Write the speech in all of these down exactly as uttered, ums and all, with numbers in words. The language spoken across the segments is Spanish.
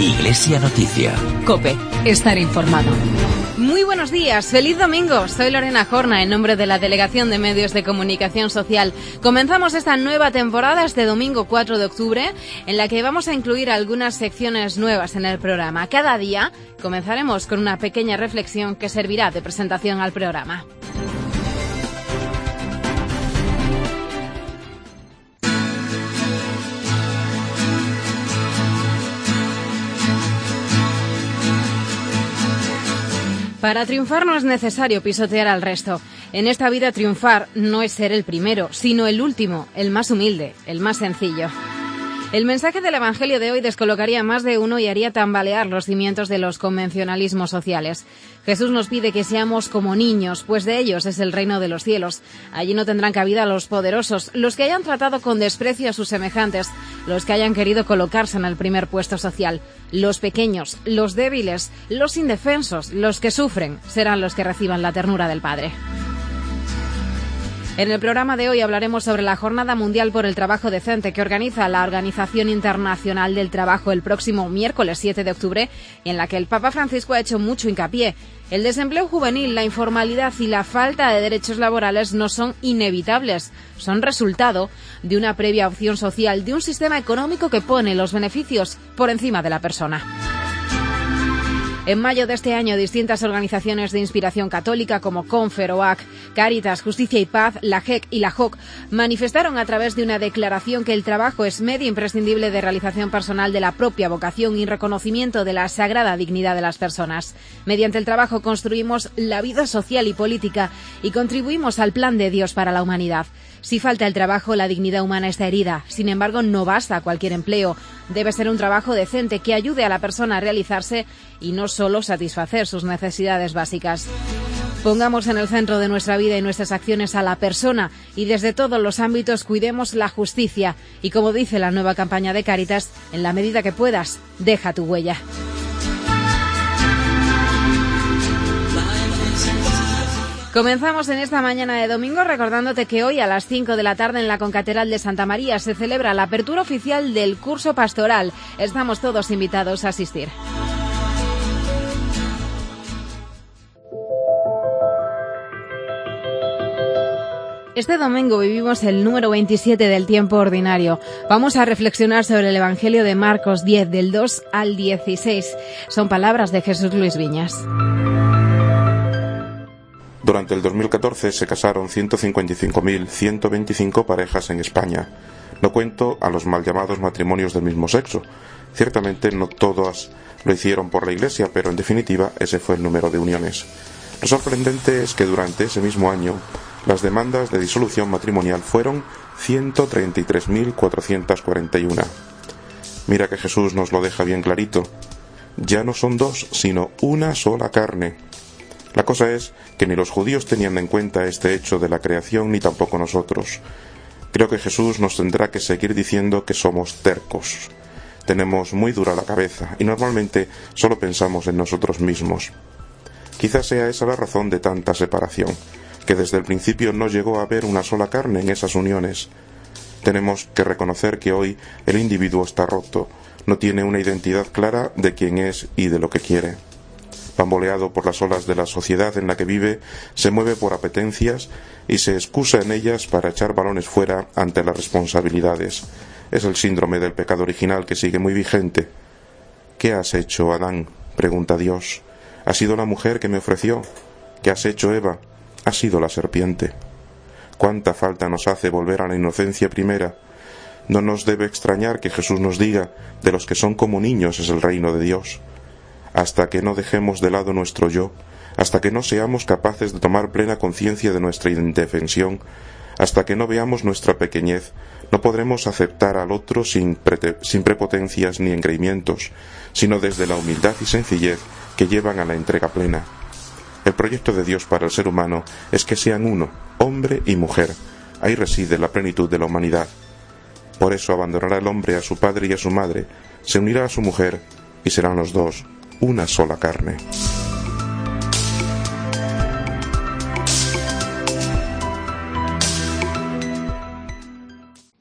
Iglesia Noticia. COPE. Estar informado. Muy buenos días, feliz domingo. Soy Lorena Jorna, en nombre de la Delegación de Medios de Comunicación Social. Comenzamos esta nueva temporada este domingo cuatro de octubre, en la que vamos a incluir algunas secciones nuevas en el programa. Cada día comenzaremos con una pequeña reflexión que servirá de presentación al programa. Para triunfar no es necesario pisotear al resto. En esta vida triunfar no es ser el primero, sino el último, el más humilde, el más sencillo. El mensaje del Evangelio de hoy descolocaría a más de uno y haría tambalear los cimientos de los convencionalismos sociales. Jesús nos pide que seamos como niños, pues de ellos es el reino de los cielos. Allí no tendrán cabida los poderosos, los que hayan tratado con desprecio a sus semejantes, los que hayan querido colocarse en el primer puesto social. Los pequeños, los débiles, los indefensos, los que sufren, serán los que reciban la ternura del Padre. En el programa de hoy hablaremos sobre la Jornada Mundial por el Trabajo Decente que organiza la Organización Internacional del Trabajo el próximo miércoles siete de octubre, y en la que el Papa Francisco ha hecho mucho hincapié. El desempleo juvenil, la informalidad y la falta de derechos laborales no son inevitables, son resultado de una previa opción social, de un sistema económico que pone los beneficios por encima de la persona. En mayo de este año, distintas organizaciones de inspiración católica como Confer, O A C, Cáritas, Justicia y Paz, la J E C y la J O C manifestaron a través de una declaración que el trabajo es medio imprescindible de realización personal de la propia vocación y reconocimiento de la sagrada dignidad de las personas. Mediante el trabajo construimos la vida social y política y contribuimos al plan de Dios para la humanidad. Si falta el trabajo, la dignidad humana está herida. Sin embargo, no basta cualquier empleo. Debe ser un trabajo decente que ayude a la persona a realizarse y no solo satisfacer sus necesidades básicas. Pongamos en el centro de nuestra vida y nuestras acciones a la persona y desde todos los ámbitos cuidemos la justicia. Y como dice la nueva campaña de Cáritas, en la medida que puedas, deja tu huella. Comenzamos en esta mañana de domingo recordándote que hoy a las cinco de la tarde en la Concatedral de Santa María se celebra la apertura oficial del curso pastoral. Estamos todos invitados a asistir. Este domingo vivimos el número veintisiete del tiempo ordinario. Vamos a reflexionar sobre el Evangelio de Marcos diez, del dos al dieciséis. Son palabras de Jesús Luis Viñas. Durante el dos mil catorce se casaron ciento cincuenta y cinco mil ciento veinticinco parejas en España. No cuento a los mal llamados matrimonios del mismo sexo. Ciertamente no todas lo hicieron por la Iglesia, pero en definitiva ese fue el número de uniones. Lo sorprendente es que durante ese mismo año las demandas de disolución matrimonial fueron ciento treinta y tres mil cuatrocientas cuarenta y uno. Mira que Jesús nos lo deja bien clarito. Ya no son dos, sino una sola carne. La cosa es que ni los judíos tenían en cuenta este hecho de la creación ni tampoco nosotros. Creo que Jesús nos tendrá que seguir diciendo que somos tercos. Tenemos muy dura la cabeza y normalmente solo pensamos en nosotros mismos. Quizás sea esa la razón de tanta separación, que desde el principio no llegó a haber una sola carne en esas uniones. Tenemos que reconocer que hoy el individuo está roto, no tiene una identidad clara de quién es y de lo que quiere. Bamboleado por las olas de la sociedad en la que vive, se mueve por apetencias y se excusa en ellas para echar balones fuera ante las responsabilidades. Es el síndrome del pecado original que sigue muy vigente. ¿Qué has hecho, Adán?, pregunta Dios. ¿Ha sido la mujer que me ofreció? ¿Qué has hecho, Eva? Ha sido la serpiente. ¿Cuánta falta nos hace volver a la inocencia primera? No nos debe extrañar que Jesús nos diga, de los que son como niños es el reino de Dios. Hasta que no dejemos de lado nuestro yo, hasta que no seamos capaces de tomar plena conciencia de nuestra indefensión, hasta que no veamos nuestra pequeñez, no podremos aceptar al otro sin, prete- sin prepotencias ni engreimientos, sino desde la humildad y sencillez que llevan a la entrega plena. El proyecto de Dios para el ser humano es que sean uno, hombre y mujer. Ahí reside la plenitud de la humanidad. Por eso abandonará el hombre a su padre y a su madre, se unirá a su mujer y serán los dos una sola carne. Pues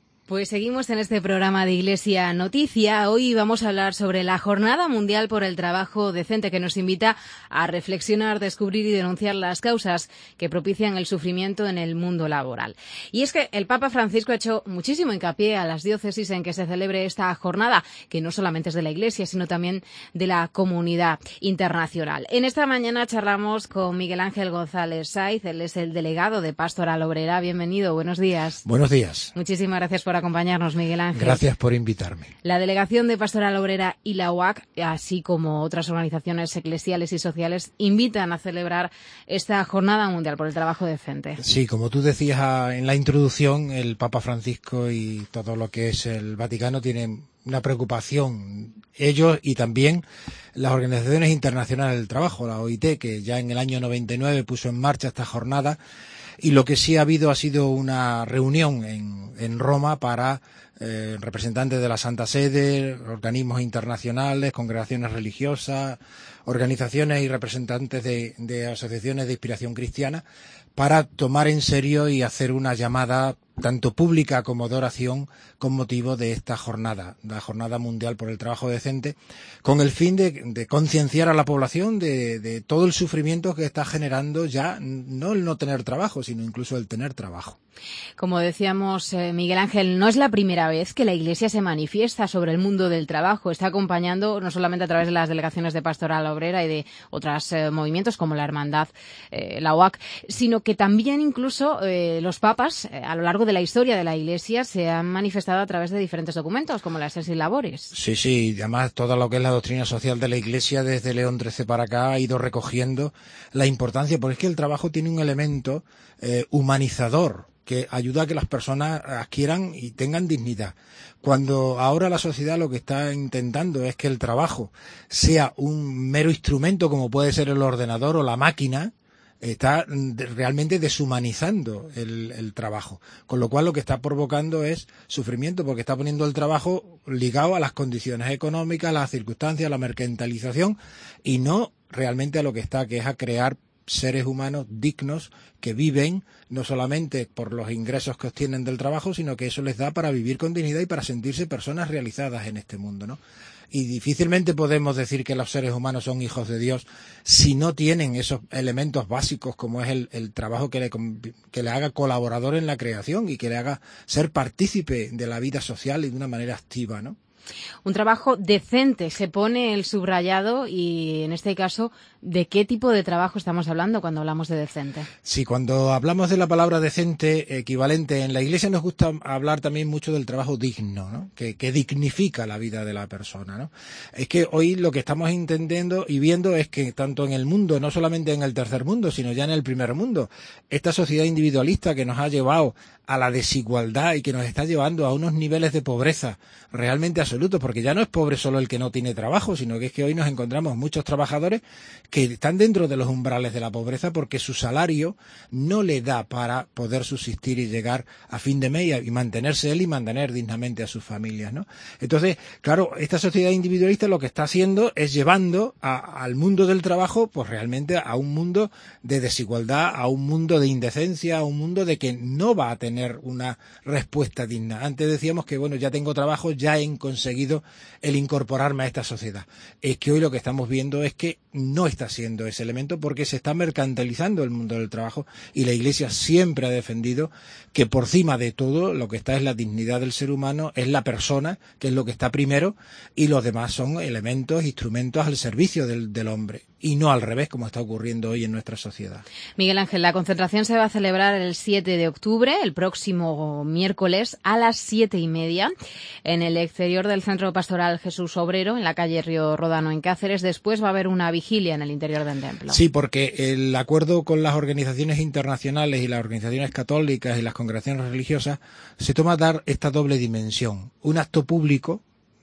Pues seguimos en este programa de Iglesia Noticia. Hoy vamos a hablar sobre la Jornada Mundial por el Trabajo Decente, que nos invita a reflexionar, descubrir y denunciar las causas que propician el sufrimiento en el mundo laboral. Y es que el Papa Francisco ha hecho muchísimo hincapié a las diócesis en que se celebre esta jornada, que no solamente es de la Iglesia, sino también de la comunidad internacional. En esta mañana charlamos con Miguel Ángel González Saiz. Él es el delegado de Pastoral Obrera. Bienvenido, buenos días. Buenos días. Muchísimas gracias por acompañarnos, Miguel Ángel. Gracias por invitarme. La Delegación de Pastoral Obrera y la U A C, así como otras organizaciones eclesiales y sociales, invitan a celebrar esta Jornada Mundial por el Trabajo Decente. Sí, como tú decías en la introducción, el Papa Francisco y todo lo que es el Vaticano tienen una preocupación, ellos y también las organizaciones internacionales del trabajo, la O I T, que ya en el año noventa y nueve puso en marcha esta jornada. Y lo que sí ha habido ha sido una reunión en, en Roma para eh, representantes de la Santa Sede, organismos internacionales, congregaciones religiosas, organizaciones y representantes de, de asociaciones de inspiración cristiana, para tomar en serio y hacer una llamada tanto pública como de oración con motivo de esta jornada, la Jornada Mundial por el Trabajo Decente, con el fin de, de concienciar a la población de, de todo el sufrimiento que está generando ya no el no tener trabajo, sino incluso el tener trabajo. Como decíamos, eh, Miguel Ángel, no es la primera vez que la Iglesia se manifiesta sobre el mundo del trabajo. Está acompañando no solamente a través de las delegaciones de Pastoral Obrera y de otros eh, movimientos como la Hermandad, eh, la U A C, sino que también incluso eh, los papas eh, a lo largo de la historia de la Iglesia se han manifestado a través de diferentes documentos como la Excelsis Laboris. Sí, sí, además todo lo que es la doctrina social de la Iglesia desde León trece para acá ha ido recogiendo la importancia, porque es que el trabajo tiene un elemento eh, humanizador que ayuda a que las personas adquieran y tengan dignidad. Cuando ahora la sociedad lo que está intentando es que el trabajo sea un mero instrumento como puede ser el ordenador o la máquina, está realmente deshumanizando el, el trabajo, con lo cual lo que está provocando es sufrimiento, porque está poniendo el trabajo ligado a las condiciones económicas, a las circunstancias, a la mercantilización, y no realmente a lo que está, que es a crear seres humanos dignos que viven no solamente por los ingresos que obtienen del trabajo, sino que eso les da para vivir con dignidad y para sentirse personas realizadas en este mundo, ¿no? Y difícilmente podemos decir que los seres humanos son hijos de Dios si no tienen esos elementos básicos como es el, el trabajo que le, que le haga colaborador en la creación y que le haga ser partícipe de la vida social y de una manera activa, ¿no? Un trabajo decente, se pone el subrayado, y en este caso, ¿de qué tipo de trabajo estamos hablando cuando hablamos de decente? Sí, cuando hablamos de la palabra decente, equivalente, en la Iglesia nos gusta hablar también mucho del trabajo digno, ¿no? Que, que dignifica la vida de la persona, ¿no? Es que hoy lo que estamos entendiendo y viendo es que tanto en el mundo, no solamente en el tercer mundo, sino ya en el primer mundo, esta sociedad individualista que nos ha llevado a la desigualdad y que nos está llevando a unos niveles de pobreza realmente absolutos, porque ya no es pobre solo el que no tiene trabajo, sino que es que hoy nos encontramos muchos trabajadores que están dentro de los umbrales de la pobreza porque su salario no le da para poder subsistir y llegar a fin de mes y mantenerse él y mantener dignamente a sus familias, ¿no? Entonces, claro, esta sociedad individualista lo que está haciendo es llevando a, al mundo del trabajo, pues realmente a un mundo de desigualdad, a un mundo de indecencia, a un mundo de que no va a tener una respuesta digna. Antes decíamos que, bueno, ya tengo trabajo, ya he conseguido el incorporarme a esta sociedad. Es que hoy lo que estamos viendo es que no está siendo ese elemento porque se está mercantilizando el mundo del trabajo, y la Iglesia siempre ha defendido que por encima de todo lo que está es la dignidad del ser humano, es la persona, que es lo que está primero, y los demás son elementos, instrumentos al servicio del, del hombre, y no al revés, como está ocurriendo hoy en nuestra sociedad. Miguel Ángel, la concentración se va a celebrar el siete de octubre, el próximo miércoles, a las siete y media, en el exterior del Centro Pastoral Jesús Obrero, en la calle Río Rodano, en Cáceres. Después va a haber una vigilia en el interior del templo. Sí, porque el acuerdo con las organizaciones internacionales y las organizaciones católicas y las congregaciones religiosas se toma dar esta doble dimensión. Un acto público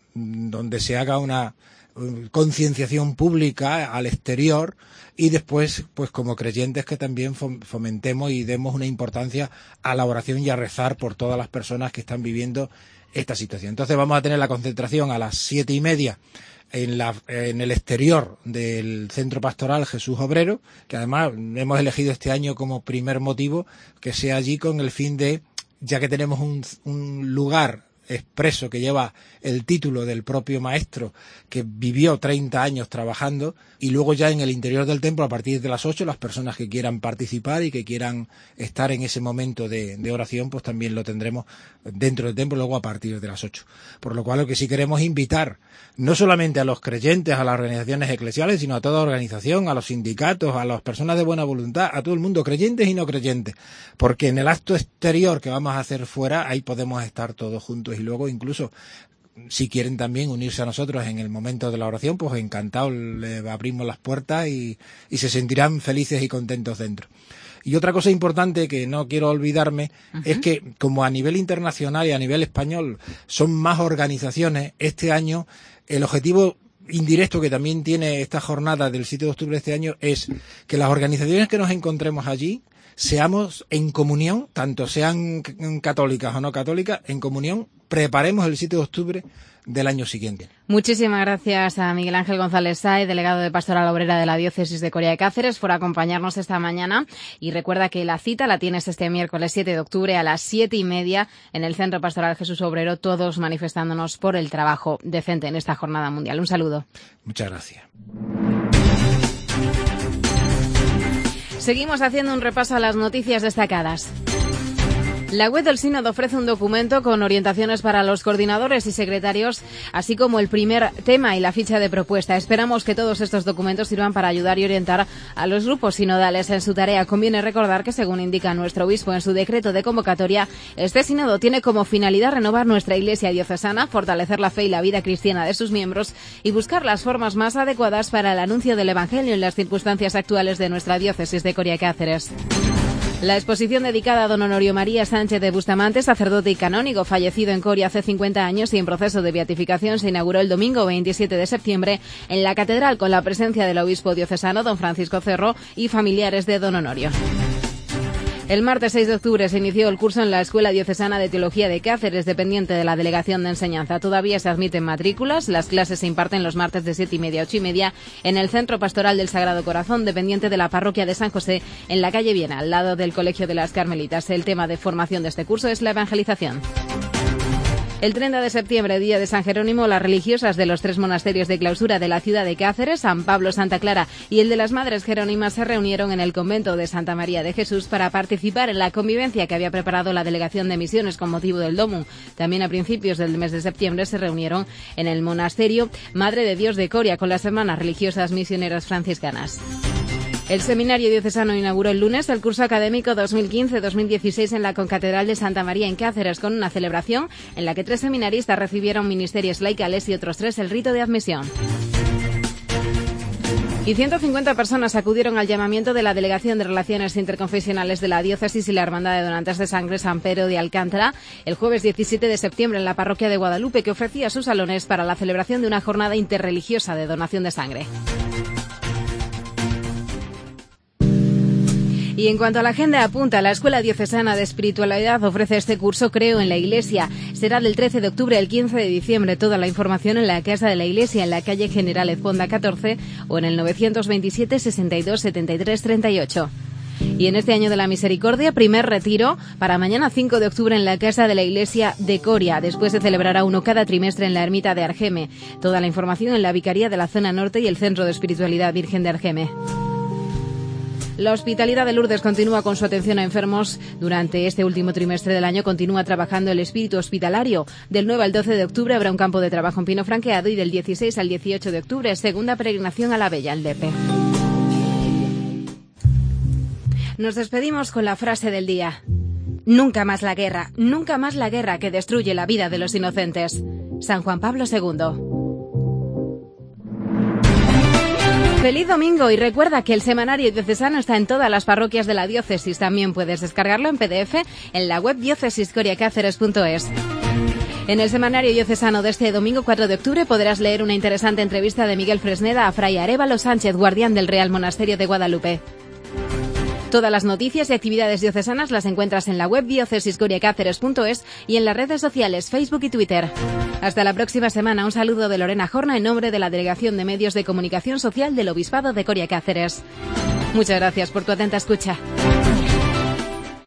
donde se haga una concienciación pública al exterior, y después, pues como creyentes, que también fomentemos y demos una importancia a la oración y a rezar por todas las personas que están viviendo esta situación. Entonces vamos a tener la concentración a las siete y media en, la, en el exterior del Centro Pastoral Jesús Obrero, que además hemos elegido este año como primer motivo que sea allí, con el fin de, ya que tenemos un, un lugar expreso que lleva el título del propio maestro, que vivió treinta años trabajando, y luego ya en el interior del templo, a partir de las ocho, las personas que quieran participar y que quieran estar en ese momento de, de oración, pues también lo tendremos dentro del templo, luego a partir de las ocho. Por lo cual, lo que sí queremos invitar, no solamente a los creyentes, a las organizaciones eclesiales, sino a toda organización, a los sindicatos, a las personas de buena voluntad, a todo el mundo, creyentes y no creyentes, porque en el acto exterior que vamos a hacer fuera, ahí podemos estar todos juntos, y luego incluso si quieren también unirse a nosotros en el momento de la oración, pues encantados, le abrimos las puertas y, y se sentirán felices y contentos dentro. Y otra cosa importante que no quiero olvidarme, uh-huh, es que como a nivel internacional y a nivel español son más organizaciones, este año el objetivo indirecto que también tiene esta jornada del siete de octubre de este año es que las organizaciones que nos encontremos allí seamos en comunión, tanto sean católicas o no católicas, en comunión, preparemos el siete de octubre del año siguiente. Muchísimas gracias a Miguel Ángel González Sáez, delegado de Pastoral Obrera de la Diócesis de Coria de Cáceres, por acompañarnos esta mañana. Y recuerda que la cita la tienes este miércoles siete de octubre a las siete y media en el Centro Pastoral Jesús Obrero, todos manifestándonos por el trabajo decente en esta jornada mundial. Un saludo. Muchas gracias. Seguimos haciendo un repaso a las noticias destacadas. La web del Sínodo ofrece un documento con orientaciones para los coordinadores y secretarios, así como el primer tema y la ficha de propuesta. Esperamos que todos estos documentos sirvan para ayudar y orientar a los grupos sinodales en su tarea. Conviene recordar que, según indica nuestro obispo en su decreto de convocatoria, este sínodo tiene como finalidad renovar nuestra Iglesia diocesana, fortalecer la fe y la vida cristiana de sus miembros y buscar las formas más adecuadas para el anuncio del Evangelio en las circunstancias actuales de nuestra diócesis de Coria Cáceres. La exposición dedicada a don Honorio María Sánchez de Bustamante, sacerdote y canónigo fallecido en Coria hace cincuenta años y en proceso de beatificación, se inauguró el domingo veintisiete de septiembre en la catedral con la presencia del obispo diocesano don Francisco Cerro y familiares de don Honorio. El martes seis de octubre se inició el curso en la Escuela Diocesana de Teología de Cáceres, dependiente de la Delegación de Enseñanza. Todavía se admiten matrículas. Las clases se imparten los martes de siete y media a ocho y media en el Centro Pastoral del Sagrado Corazón, dependiente de la Parroquia de San José, en la calle Viena, al lado del Colegio de las Carmelitas. El tema de formación de este curso es la evangelización. El treinta de septiembre, día de San Jerónimo, las religiosas de los tres monasterios de clausura de la ciudad de Cáceres, San Pablo, Santa Clara y el de las Madres Jerónimas, se reunieron en el convento de Santa María de Jesús para participar en la convivencia que había preparado la Delegación de Misiones con motivo del Domum. También a principios del mes de septiembre se reunieron en el monasterio Madre de Dios de Coria con las hermanas religiosas misioneras franciscanas. El Seminario Diocesano inauguró el lunes el curso académico dos mil quince dos mil dieciséis en la Concatedral de Santa María en Cáceres, con una celebración en la que tres seminaristas recibieron ministerios laicales y otros tres el rito de admisión. Y ciento cincuenta personas acudieron al llamamiento de la Delegación de Relaciones Interconfesionales de la Diócesis y la Hermandad de Donantes de Sangre San Pedro de Alcántara el jueves diecisiete de septiembre en la Parroquia de Guadalupe, que ofrecía sus salones para la celebración de una jornada interreligiosa de donación de sangre. Y en cuanto a la agenda apunta, la Escuela Diocesana de Espiritualidad ofrece este curso Creo en la Iglesia. Será del trece de octubre al quince de diciembre. Toda la información en la Casa de la Iglesia, en la calle General Ezponda catorce o en el novecientos veintisiete sesenta y dos setenta y tres treinta y ocho. Y en este año de la Misericordia, primer retiro para mañana cinco de octubre en la Casa de la Iglesia de Coria. Después se celebrará uno cada trimestre en la Ermita de Argeme. Toda la información en la Vicaría de la Zona Norte y el Centro de Espiritualidad Virgen de Argeme. La Hospitalidad de Lourdes continúa con su atención a enfermos. Durante este último trimestre del año continúa trabajando el espíritu hospitalario. Del nueve al doce de octubre habrá un campo de trabajo en Pino Franqueado y del dieciséis al dieciocho de octubre segunda peregrinación a la Bella, en Lepe. Nos despedimos con la frase del día. Nunca más la guerra, nunca más la guerra que destruye la vida de los inocentes. San Juan Pablo segundo. ¡Feliz domingo! Y recuerda que el Semanario Diocesano está en todas las parroquias de la diócesis. También puedes descargarlo en P D F en la web diócesis coria cáceres punto es. En el Semanario Diocesano de este domingo cuatro de octubre podrás leer una interesante entrevista de Miguel Fresneda a Fray Arévalo Sánchez, guardián del Real Monasterio de Guadalupe. Todas las noticias y actividades diocesanas las encuentras en la web diócesis coria cáceres punto es y en las redes sociales Facebook y Twitter. Hasta la próxima semana. Un saludo de Lorena Jorna en nombre de la Delegación de Medios de Comunicación Social del Obispado de Coria Cáceres. Muchas gracias por tu atenta escucha.